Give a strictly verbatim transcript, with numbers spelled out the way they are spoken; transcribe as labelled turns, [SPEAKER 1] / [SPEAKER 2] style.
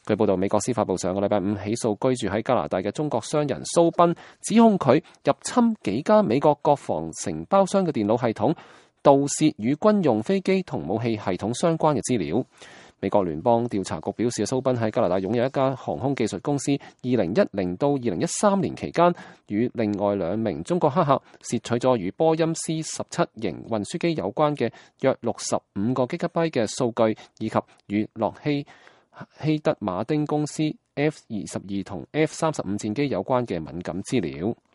[SPEAKER 1] 據報道，美國司法部上個禮拜五起訴居住喺加拿大嘅中國商人蘇斌，指控佢入侵幾家美國國防承包商嘅電腦系統，盜竊與軍用飛機同武器系統相關嘅資料。美國聯邦調查局表示，蘇斌喺加拿大擁有一家航空技術公司，二零一零到二零一三年期間，與另外兩名中國黑客竊取咗與波音 C 十七型運輸機有關嘅約六十五個 Gigabyte 嘅數據，以及與洛希希德馬丁公司 F 二十二同 F 三十五戰機有關嘅敏感資料。